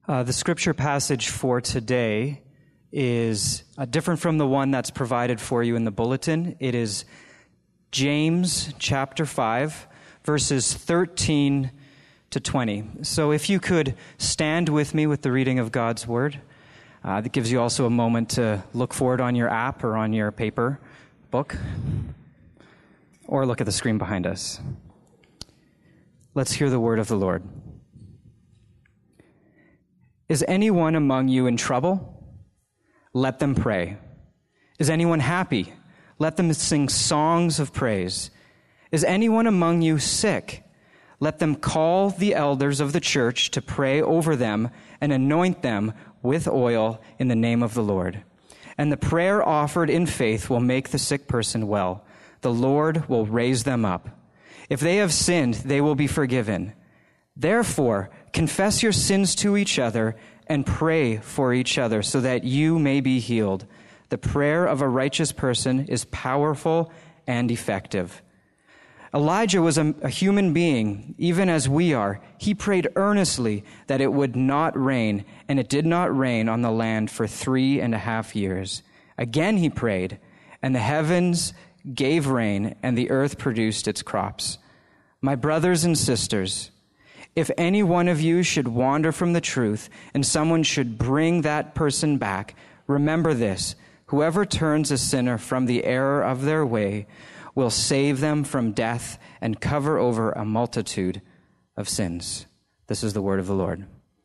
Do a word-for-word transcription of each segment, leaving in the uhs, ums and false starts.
Uh, the scripture passage for today is uh, different from the one that's provided for you in the bulletin. It is James chapter five, verses thirteen to twenty. So if you could stand with me with the reading of God's word. Uh, that gives you also a moment to look for it on your app or on your paper book, or look at the screen behind us. Let's hear the word of the Lord. Is anyone among you in trouble? Let them pray. Is anyone happy? Let them sing songs of praise. Is anyone among you sick? Let them call the elders of the church to pray over them and anoint them with oil in the name of the Lord. And the prayer offered in faith will make the sick person well. The Lord will raise them up. If they have sinned, they will be forgiven. Therefore, confess your sins to each other and pray for each other so that you may be healed. The prayer of a righteous person is powerful and effective. Elijah was a, a human being, even as we are. He prayed earnestly that it would not rain, and it did not rain on the land for three and a half years. Again he prayed, and the heavens gave rain, and the earth produced its crops. My brothers and sisters, if any one of you should wander from the truth, and someone should bring that person back, remember this: whoever turns a sinner from the error of their way will save them from death and cover over a multitude of sins. This is the word of the Lord.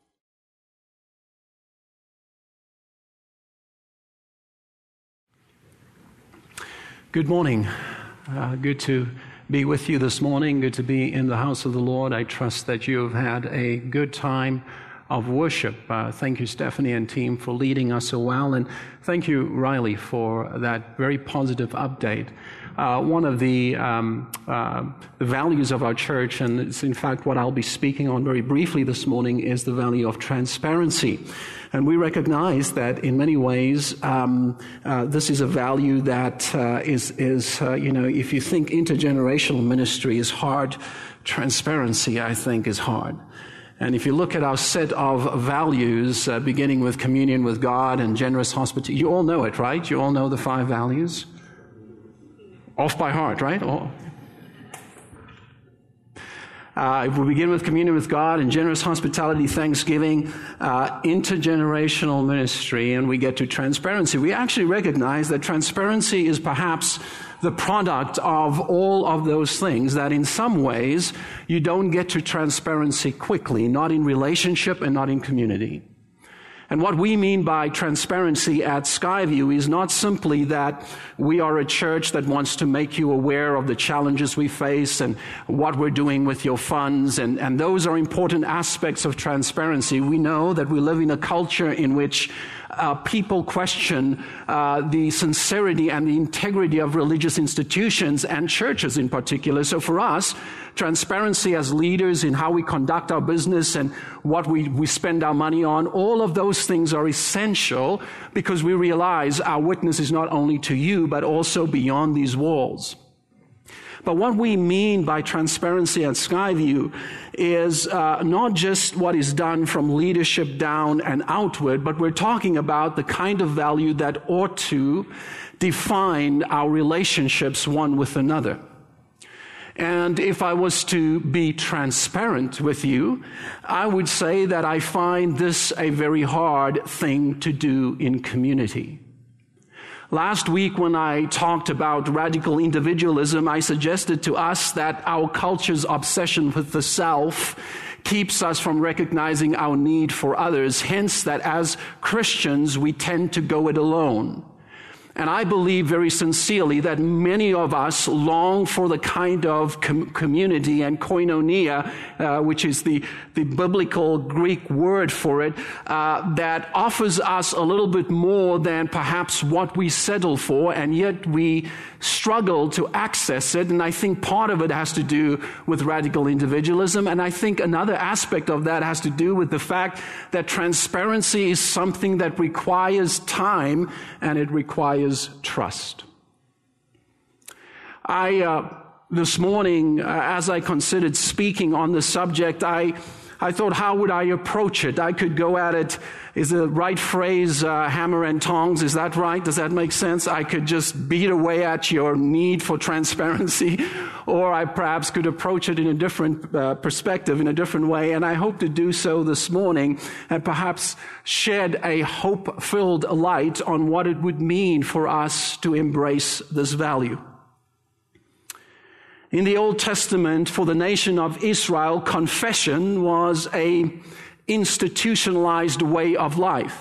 Good morning. Uh, good to be with you this morning. Good to be in the house of the Lord. I trust that you have had a good time of worship. Uh, thank you, Stephanie and team, for leading us so well. And thank you, Riley, for that very positive update. Uh, one of the, um, uh, the values of our church, and it's in fact what I'll be speaking on very briefly this morning, is the value of transparency. And we recognize that in many ways, um, uh, this is a value that uh, is, is uh, you know, if you think intergenerational ministry is hard, transparency, I think, is hard. And if you look at our set of values, uh, beginning with communion with God and generous hospitality, you all know it, right? You all know the five values? Off by heart, right? Oh. Uh, if we begin with communion with God and generous hospitality, thanksgiving, uh, intergenerational ministry, and we get to transparency, we actually recognize that transparency is perhaps the product of all of those things, that in some ways you don't get to transparency quickly, not in relationship and not in community. And what we mean by transparency at Skyview is not simply that we are a church that wants to make you aware of the challenges we face and what we're doing with your funds, and, and those are important aspects of transparency. We know that we live in a culture in which uh, people question uh, the sincerity and the integrity of religious institutions and churches in particular. So for us, transparency as leaders in how we conduct our business and what we, we spend our money on, all of those things are essential because we realize our witness is not only to you, but also beyond these walls. But what we mean by transparency at Skyview is uh, not just what is done from leadership down and outward, but we're talking about the kind of value that ought to define our relationships one with another. And if I was to be transparent with you, I would say that I find this a very hard thing to do in community. Last week when I talked about radical individualism, I suggested to us that our culture's obsession with the self keeps us from recognizing our need for others, hence that as Christians we tend to go it alone. And I believe very sincerely that many of us long for the kind of com- community and koinonia, uh, which is the, the biblical Greek word for it, uh, that offers us a little bit more than perhaps what we settle for, and yet we struggle to access it. And I think part of it has to do with radical individualism. And I think another aspect of that has to do with the fact that transparency is something that requires time and it requires trust. I, uh, this morning, uh, as I considered speaking on the subject, I I thought, how would I approach it? I could go at it, is the right phrase, uh, hammer and tongs, is that right? Does that make sense? I could just beat away at your need for transparency, or I perhaps could approach it in a different uh, perspective, in a different way, and I hope to do so this morning, and perhaps shed a hope-filled light on what it would mean for us to embrace this value. In the Old Testament, for the nation of Israel, confession was a institutionalized way of life.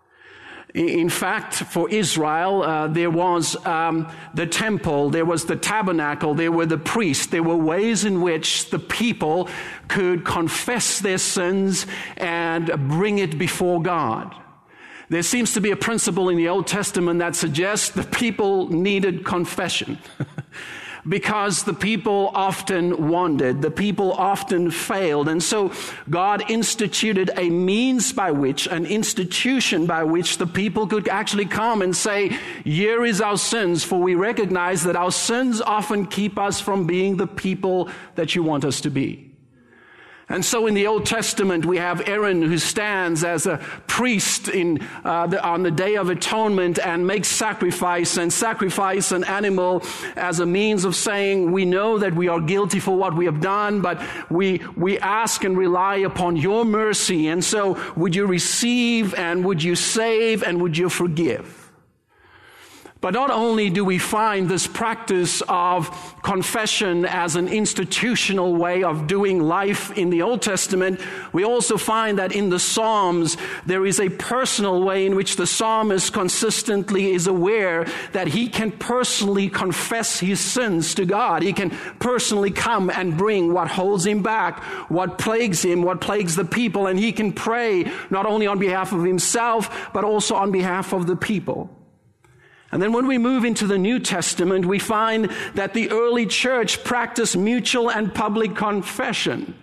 In fact, for Israel, uh, there was um, the temple, there was the tabernacle, there were the priests, there were ways in which the people could confess their sins and bring it before God. There seems to be a principle in the Old Testament that suggests the people needed confession. Because the people often wandered, the people often failed. And so God instituted a means by which, an institution by which the people could actually come and say, here is our sins, for we recognize that our sins often keep us from being the people that you want us to be. And so in the Old Testament, we have Aaron who stands as a priest in uh, the, on the Day of Atonement and makes sacrifice and sacrifice an animal as a means of saying, we know that we are guilty for what we have done, but we we ask and rely upon your mercy. And so would you receive and would you save and would you forgive? But not only do we find this practice of confession as an institutional way of doing life in the Old Testament, we also find that in the Psalms there is a personal way in which the psalmist consistently is aware that he can personally confess his sins to God. He can personally come and bring what holds him back, what plagues him, what plagues the people, and he can pray not only on behalf of himself, but also on behalf of the people. And then when we move into the New Testament, we find that the early church practiced mutual and public confession.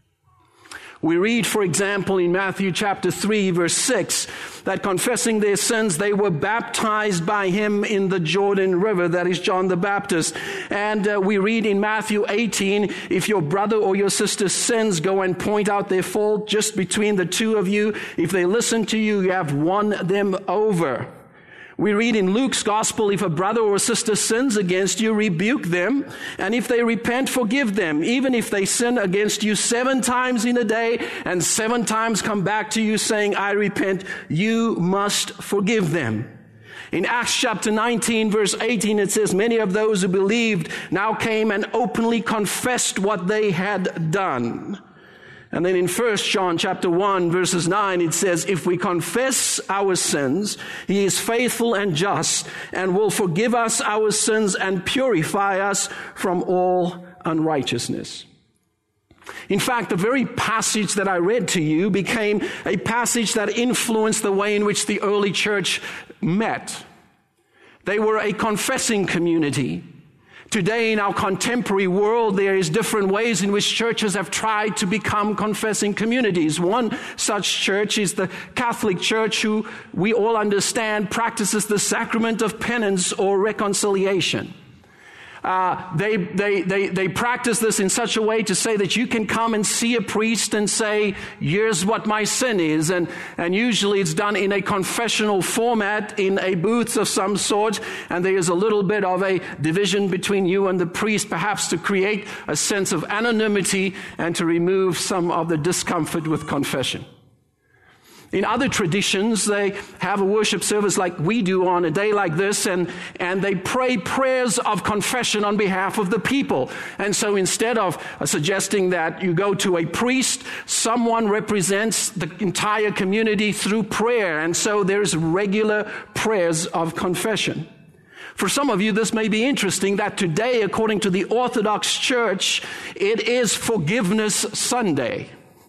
We read, for example, in Matthew chapter three, verse six, that confessing their sins, they were baptized by him in the Jordan River. That is John the Baptist. And uh, we read in Matthew eighteen, if your brother or your sister sins, go and point out their fault just between the two of you. If they listen to you, you have won them over. We read in Luke's gospel, if a brother or sister sins against you, rebuke them. And if they repent, forgive them. Even if they sin against you seven times in a day and seven times come back to you saying, I repent, you must forgive them. In Acts chapter nineteen, verse eighteen, it says, many of those who believed now came and openly confessed what they had done. And then in First John chapter one, verses nine, it says, if we confess our sins, he is faithful and just and will forgive us our sins and purify us from all unrighteousness. In fact, the very passage that I read to you became a passage that influenced the way in which the early church met. They were a confessing community. Today in our contemporary world, there is different ways in which churches have tried to become confessing communities. One such church is the Catholic Church, who we all understand practices the sacrament of penance or reconciliation. Uh, they, they, they, they practice this in such a way to say that you can come and see a priest and say, here's what my sin is. And, and usually it's done in a confessional format in a booth of some sort. And there is a little bit of a division between you and the priest, perhaps to create a sense of anonymity and to remove some of the discomfort with confession. In other traditions, they have a worship service like we do on a day like this, and, and they pray prayers of confession on behalf of the people. And so instead of uh, suggesting that you go to a priest, someone represents the entire community through prayer. And so there's regular prayers of confession. For some of you, this may be interesting that today, according to the Orthodox Church, it is Forgiveness Sunday.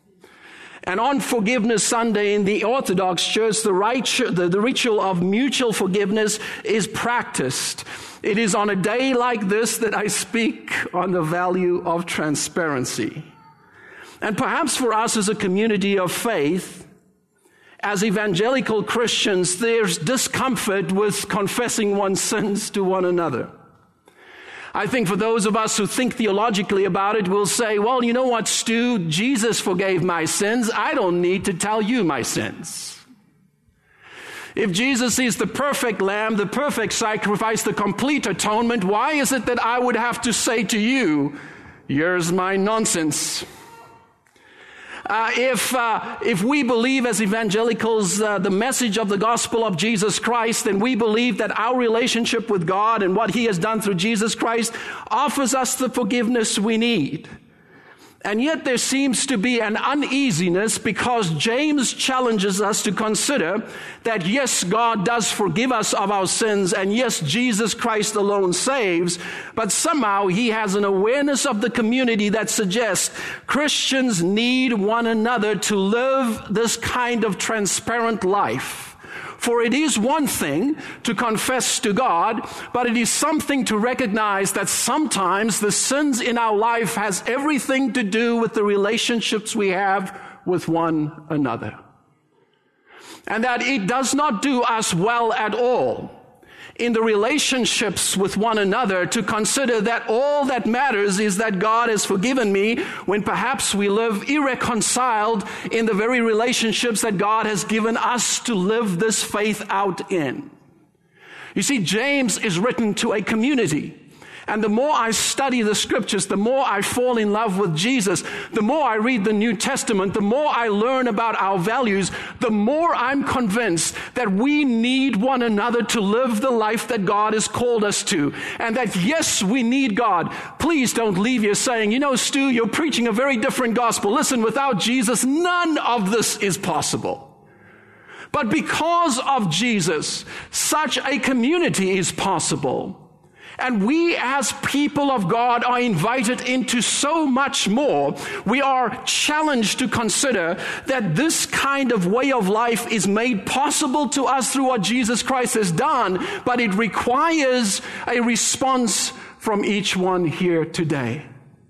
And on Forgiveness Sunday in the Orthodox Church, the, right, the, the ritual of mutual forgiveness is practiced. It is on a day like this that I speak on the value of transparency. And perhaps for us as a community of faith, as evangelical Christians, there's discomfort with confessing one's sins to one another. I think for those of us who think theologically about it, we'll say, well, you know what, Stu? Jesus forgave my sins. I don't need to tell you my sins. If Jesus is the perfect lamb, the perfect sacrifice, the complete atonement, why is it that I would have to say to you, here's my nonsense? Uh, if uh, if we believe as evangelicals uh, the message of the gospel of Jesus Christ, then we believe that our relationship with God and what He has done through Jesus Christ offers us the forgiveness we need. And yet there seems to be an uneasiness because James challenges us to consider that yes, God does forgive us of our sins, and yes, Jesus Christ alone saves, but somehow he has an awareness of the community that suggests Christians need one another to live this kind of transparent life. For it is one thing to confess to God, but it is something to recognize that sometimes the sins in our life has everything to do with the relationships we have with one another. And that it does not do us well at all in the relationships with one another to consider that all that matters is that God has forgiven me, when perhaps we live irreconciled in the very relationships that God has given us to live this faith out in. You see, James is written to a community. And the more I study the scriptures, the more I fall in love with Jesus, the more I read the New Testament, the more I learn about our values, the more I'm convinced that we need one another to live the life that God has called us to. And that, yes, we need God. Please don't leave here saying, you know, Stu, you're preaching a very different gospel. Listen, without Jesus, none of this is possible. But because of Jesus, such a community is possible. And we as people of God are invited into so much more. We are challenged to consider that this kind of way of life is made possible to us through what Jesus Christ has done, but it requires a response from each one here today.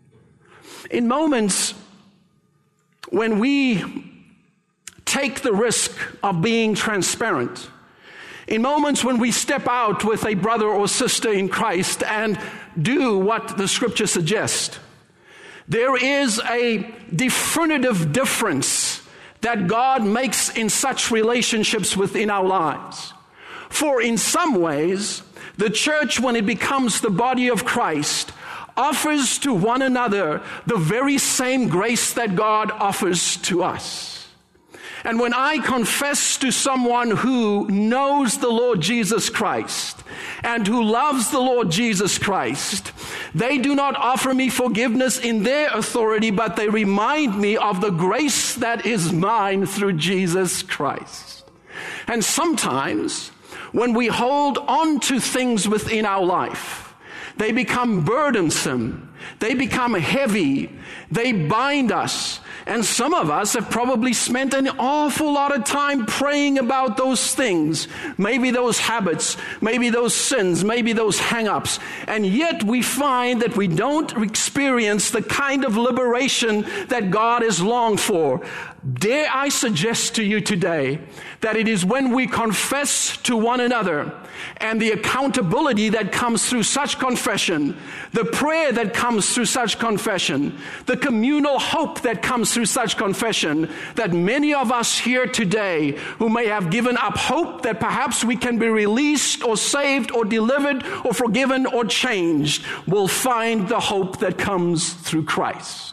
In moments when we take the risk of being transparent, in moments when we step out with a brother or sister in Christ and do what the scripture suggests, there is a definitive difference that God makes in such relationships within our lives. For in some ways, the church, when it becomes the body of Christ, offers to one another the very same grace that God offers to us. And when I confess to someone who knows the Lord Jesus Christ and who loves the Lord Jesus Christ, they do not offer me forgiveness in their authority, but they remind me of the grace that is mine through Jesus Christ. And sometimes when we hold on to things within our life, they become burdensome, they become heavy, they bind us. And some of us have probably spent an awful lot of time praying about those things, maybe those habits, maybe those sins, maybe those hang-ups. And yet we find that we don't experience the kind of liberation that God has longed for. Dare I suggest to you today that it is when we confess to one another and the accountability that comes through such confession, the prayer that comes through such confession, the communal hope that comes through such confession, that many of us here today who may have given up hope that perhaps we can be released or saved or delivered or forgiven or changed will find the hope that comes through Christ.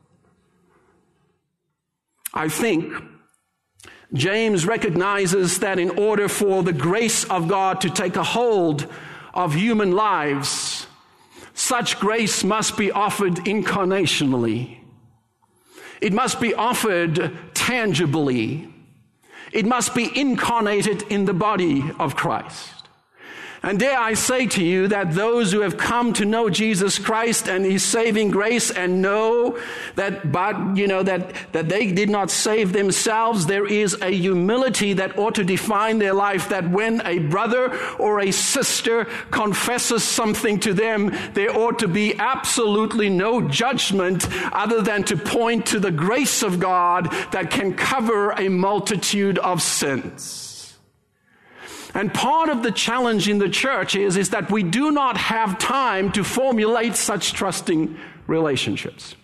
I think James recognizes that in order for the grace of God to take a hold of human lives, such grace must be offered incarnationally. It must be offered tangibly. It must be incarnated in the body of Christ. And dare I say to you that those who have come to know Jesus Christ and His saving grace and know that, but you know that that they did not save themselves, there is a humility that ought to define their life. That when a brother or a sister confesses something to them, there ought to be absolutely no judgment other than to point to the grace of God that can cover a multitude of sins. And part of the challenge in the church is, is that we do not have time to formulate such trusting relationships.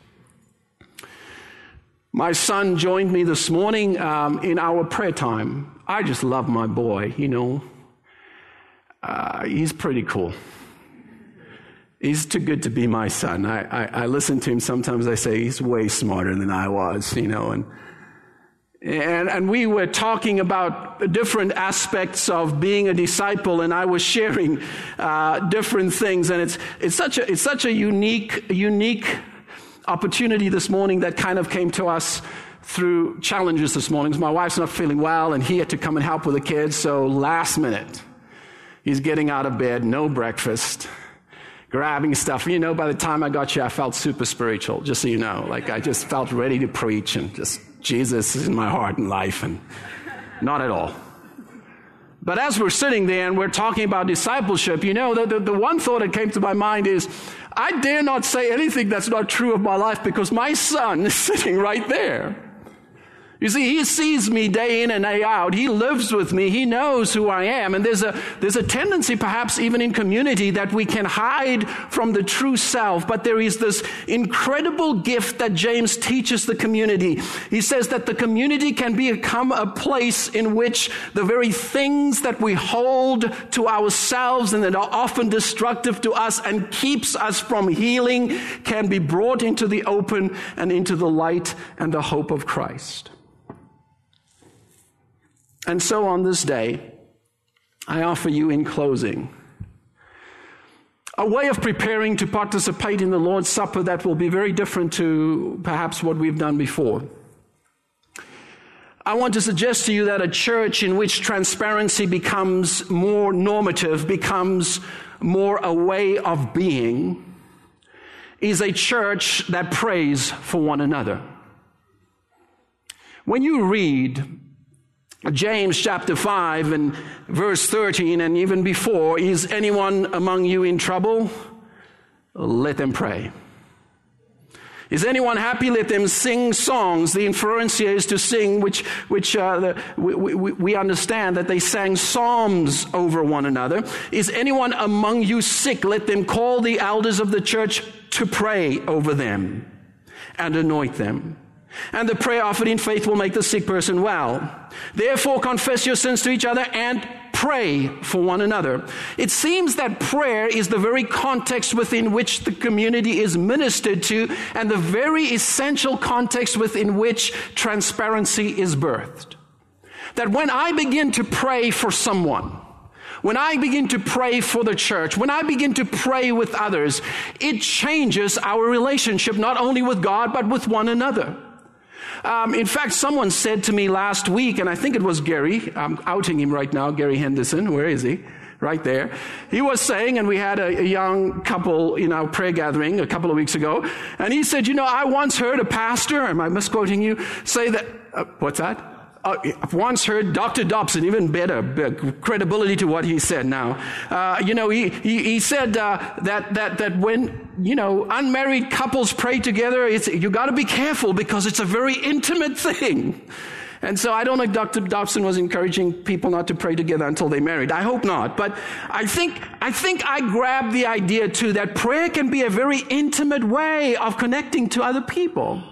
My son joined me this morning um, in our prayer time. I just love my boy, you know. Uh, he's pretty cool. He's too good to be my son. I, I, I listen to him sometimes. I say he's way smarter than I was, you know. And and and we were talking about different aspects of being a disciple, and I was sharing uh, different things. And it's it's such a it's such a unique unique. opportunity this morning that kind of came to us through challenges this morning. My wife's not feeling well, and he had to come and help with the kids, so last minute, he's getting out of bed, no breakfast, grabbing stuff. You know, by the time I got here, I felt super spiritual, just so you know. Like, I just felt ready to preach, and just, Jesus is in my heart and life, and not at all. But as we're sitting there and we're talking about discipleship, you know, the, the, the one thought that came to my mind is, I dare not say anything that's not true of my life because my son is sitting right there. You see, he sees me day in and day out. He lives with me. He knows who I am. And there's a, there's a tendency, perhaps even in community, that we can hide from the true self. But there is this incredible gift that James teaches the community. He says that the community can become a place in which the very things that we hold to ourselves and that are often destructive to us and keeps us from healing can be brought into the open and into the light and the hope of Christ. And so on this day, I offer you in closing a way of preparing to participate in the Lord's Supper that will be very different to perhaps what we've done before. I want to suggest to you that a church in which transparency becomes more normative, becomes more a way of being, is a church that prays for one another. When you read James chapter five and verse thirteen and even before, is anyone among you in trouble? Let them pray. Is anyone happy? Let them sing songs. The inference here is to sing, which which uh, the, we, we, we understand that they sang psalms over one another. Is anyone among you sick? Let them call the elders of the church to pray over them and anoint them. And the prayer offered in faith will make the sick person well. Therefore, confess your sins to each other and pray for one another. It seems that prayer is the very context within which the community is ministered to, and the very essential context within which transparency is birthed. That when I begin to pray for someone, when I begin to pray for the church, when I begin to pray with others, it changes our relationship not only with God, but with one another. Um, in fact, someone said to me last week, and I think it was Gary, I'm outing him right now, Gary Henderson, where is he? Right there. He was saying, and we had a, a young couple in our prayer gathering a couple of weeks ago, and he said, you know, I once heard a pastor, am I misquoting you, say that, uh, what's that? Uh, I've once heard Doctor Dobson, even better, better credibility to what he said now. Uh, you know, he, he, he said uh, that, that, that when, you know, unmarried couples pray together, it's, you got to be careful because it's a very intimate thing. And so I don't know if Doctor Dobson was encouraging people not to pray together until they married. I hope not. But I think, I think I grabbed the idea too that prayer can be a very intimate way of connecting to other people.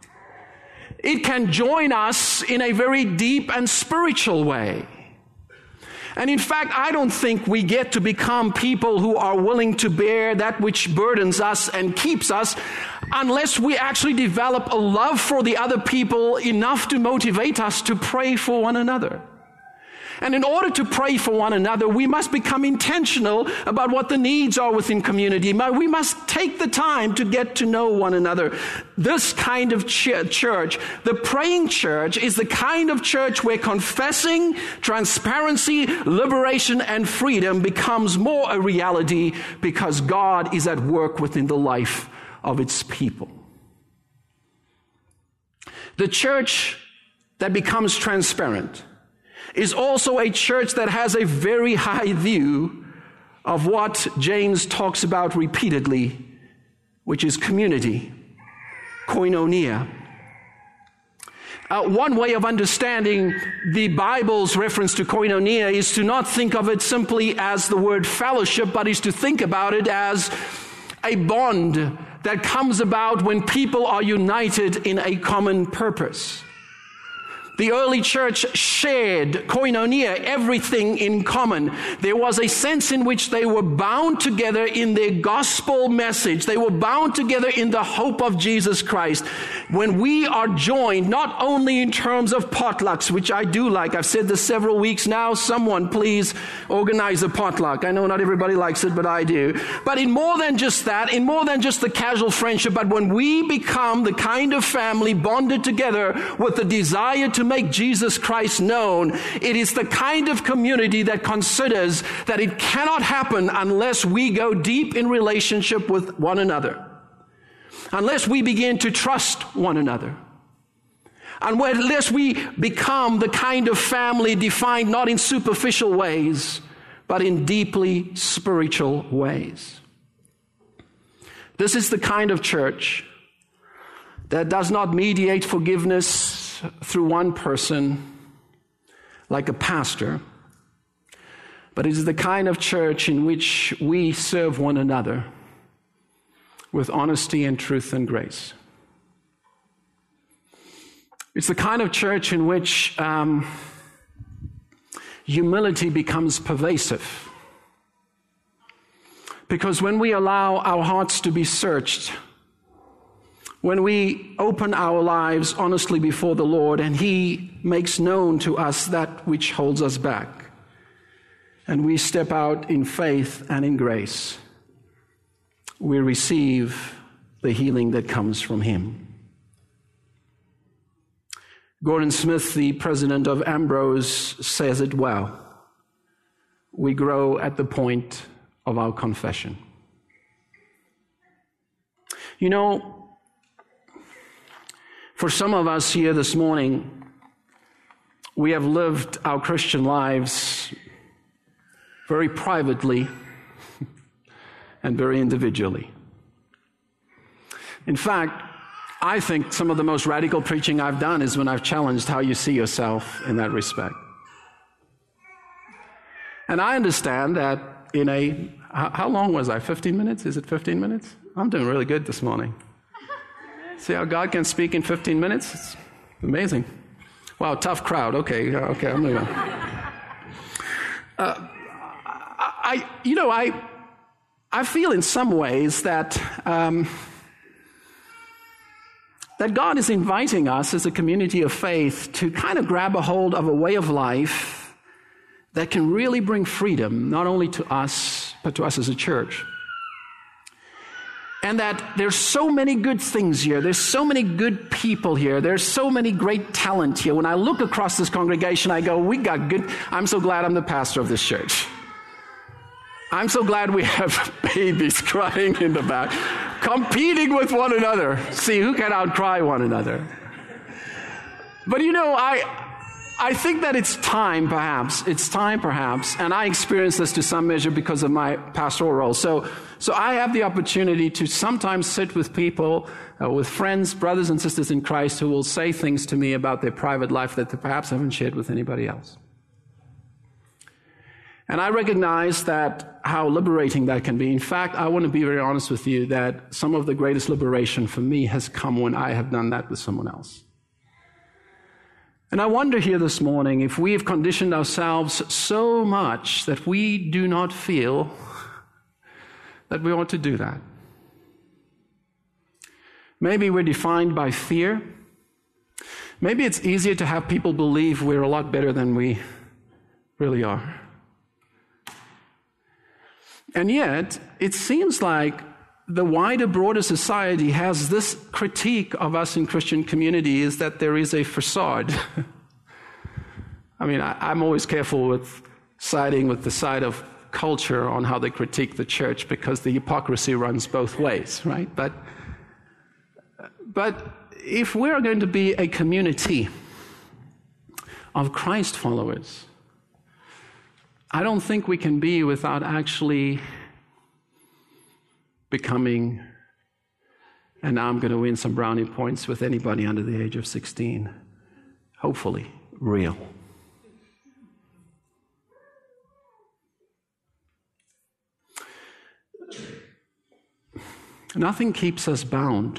It can join us in a very deep and spiritual way. And in fact, I don't think we get to become people who are willing to bear that which burdens us and keeps us unless we actually develop a love for the other people enough to motivate us to pray for one another. And in order to pray for one another, we must become intentional about what the needs are within community. We must take the time to get to know one another. This kind of ch- church, the praying church, is the kind of church where confessing, transparency, liberation, and freedom becomes more a reality because God is at work within the life of its people. The church that becomes transparent is also a church that has a very high view of what James talks about repeatedly, which is community, koinonia. Uh, one way of understanding the Bible's reference to koinonia is to not think of it simply as the word fellowship, but is to think about it as a bond that comes about when people are united in a common purpose. The early church shared koinonia, everything in common. There was a sense in which they were bound together in their gospel message. They were bound together in the hope of Jesus Christ. When we are joined, not only in terms of potlucks, which I do like. I've said this several weeks now. Someone please organize a potluck. I know not everybody likes it, but I do. But in more than just that, in more than just the casual friendship, but when we become the kind of family bonded together with the desire to make Jesus Christ known, it is the kind of community that considers that it cannot happen unless we go deep in relationship with one another, unless we begin to trust one another, unless we become the kind of family defined not in superficial ways, but in deeply spiritual ways. This is the kind of church that does not mediate forgiveness through one person like a pastor, but it is the kind of church in which we serve one another with honesty and truth and grace. It's the kind of church in which um, humility becomes pervasive. Because when we allow our hearts to be searched, when we open our lives honestly before the Lord and He makes known to us that which holds us back, and we step out in faith and in grace, we receive the healing that comes from Him. Gordon Smith, the president of Ambrose, says it well. We grow at the point of our confession. You know, for some of us here this morning, we have lived our Christian lives very privately and very individually. In fact, I think some of the most radical preaching I've done is when I've challenged how you see yourself in that respect. And I understand that in a, how long was I? fifteen minutes? Is it fifteen minutes? I'm doing really good this morning. See how God can speak in fifteen minutes? It's amazing. Wow, tough crowd. Okay, okay, I'm moving on. Uh, I, you know, I, I feel in some ways that um, that God is inviting us as a community of faith to kind of grab a hold of a way of life that can really bring freedom, not only to us, but to us as a church. And that there's so many good things here. There's so many good people here. There's so many great talent here. When I look across this congregation, I go, we got good. I'm so glad I'm the pastor of this church. I'm so glad we have babies crying in the back, competing with one another. See who can outcry one another. But you know, I... I think that it's time, perhaps, it's time, perhaps, and I experience this to some measure because of my pastoral role. So, so I have the opportunity to sometimes sit with people, uh, with friends, brothers and sisters in Christ who will say things to me about their private life that they perhaps haven't shared with anybody else. And I recognize that how liberating that can be. In fact, I want to be very honest with you that some of the greatest liberation for me has come when I have done that with someone else. And I wonder here this morning if we have conditioned ourselves so much that we do not feel that we ought to do that. Maybe we're defined by fear. Maybe it's easier to have people believe we're a lot better than we really are. And yet, it seems like the wider, broader society has this critique of us in Christian community is that there is a facade. I mean, I, I'm always careful with siding with the side of culture on how they critique the church because the hypocrisy runs both ways, right? But, but if we're going to be a community of Christ followers, I don't think we can be without actually becoming, and now I'm going to win some brownie points with anybody under the age of sixteen, hopefully, real. Nothing keeps us bound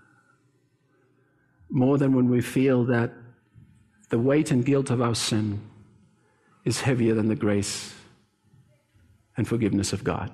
more than when we feel that the weight and guilt of our sin is heavier than the grace and forgiveness of God.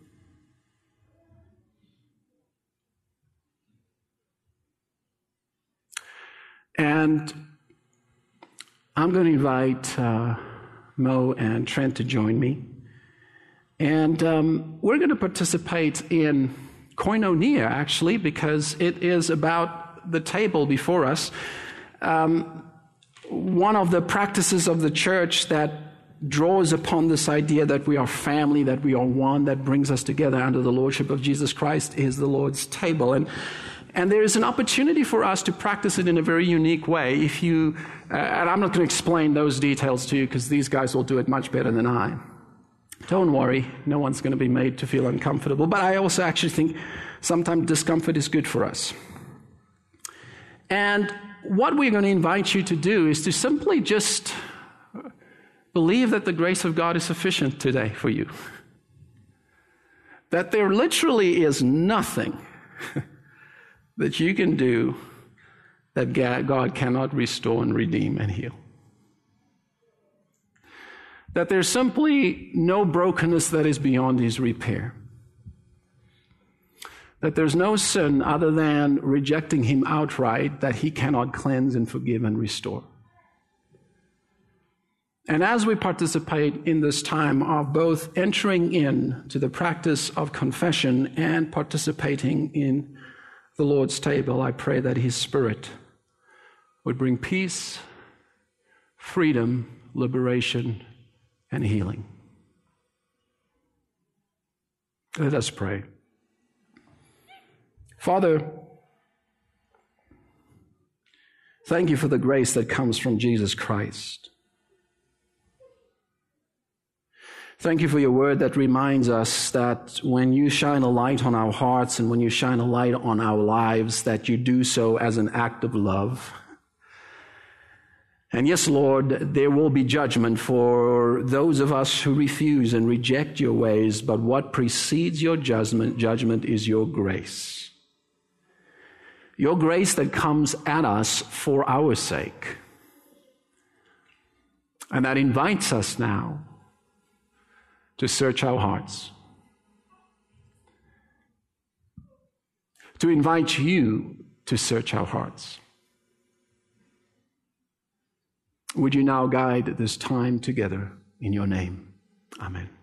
And I'm going to invite uh, Mo and Trent to join me. And um, we're going to participate in koinonia, actually, because it is about the table before us. Um, one of the practices of the church that draws upon this idea that we are family, that we are one, that brings us together under the lordship of Jesus Christ is the Lord's table. And And there is an opportunity for us to practice it in a very unique way. If you, uh, and I'm not going to explain those details to you because these guys will do it much better than I. Don't worry, no one's going to be made to feel uncomfortable. But I also actually think sometimes discomfort is good for us. And what we're going to invite you to do is to simply just believe that the grace of God is sufficient today for you. That there literally is nothing that you can do that God cannot restore and redeem and heal. That there's simply no brokenness that is beyond his repair. That there's no sin other than rejecting him outright that he cannot cleanse and forgive and restore. And as we participate in this time of both entering in to the practice of confession and participating in the Lord's table, I pray that his Spirit would bring peace, freedom, liberation, and healing. Let us pray. Father, thank you for the grace that comes from Jesus Christ. Thank you for your word that reminds us that when you shine a light on our hearts and when you shine a light on our lives, that you do so as an act of love. And yes, Lord, there will be judgment for those of us who refuse and reject your ways, but what precedes your judgment, judgment is your grace. Your grace that comes at us for our sake. And that invites us now to search our hearts. To invite you to search our hearts. Would you now guide this time together in your name? Amen.